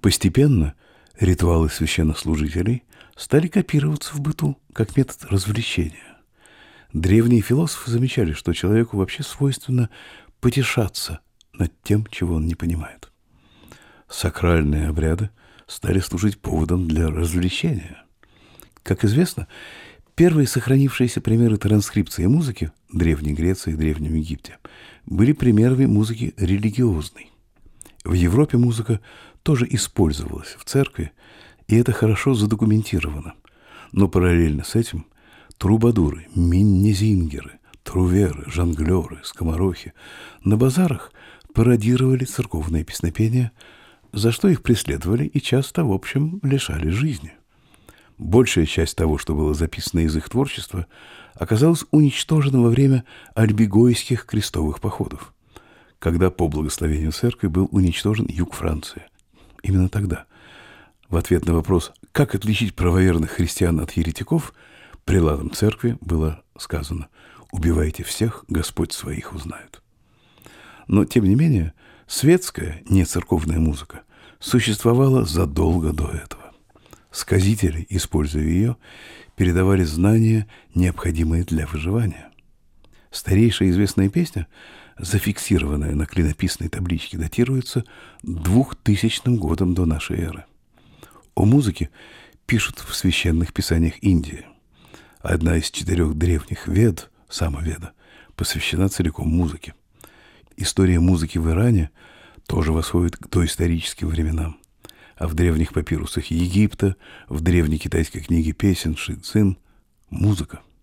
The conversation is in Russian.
Постепенно ритуалы священнослужителей стали копироваться в быту как метод развлечения. Древние философы замечали, что человеку вообще свойственно потешаться над тем, чего он не понимает. Сакральные обряды стали служить поводом для развлечения. Как известно, первые сохранившиеся примеры транскрипции музыки в Древней Греции и Древнем Египте были примерами музыки религиозной. В Европе музыка тоже использовалась в церкви, и это хорошо задокументировано. Но параллельно с этим трубадуры, миннезингеры, труверы, жонглеры, скоморохи на базарах пародировали церковные песнопения, за что их преследовали и часто, в общем, лишали жизни. Большая часть того, что было записано из их творчества, оказалась уничтожена во время альбигойских крестовых походов, когда по благословению церкви был уничтожен юг Франции. Именно тогда, в ответ на вопрос, как отличить правоверных христиан от еретиков, прелатам церкви было сказано: «Убивайте всех, Господь своих узнает». Но, тем не менее, светская, нецерковная музыка существовала задолго до этого. Сказители, используя ее, передавали знания, необходимые для выживания. Старейшая известная песня, зафиксированная на клинописной табличке, датируется 2000 годом до нашей эры. О музыке пишут в священных писаниях Индии. Одна из 4 древних вед, Самаведа, посвящена целиком музыке. История музыки в Иране тоже восходит к доисторическим временам. А в древних папирусах Египта, в древней китайской книге песен Ши Цин – музыка.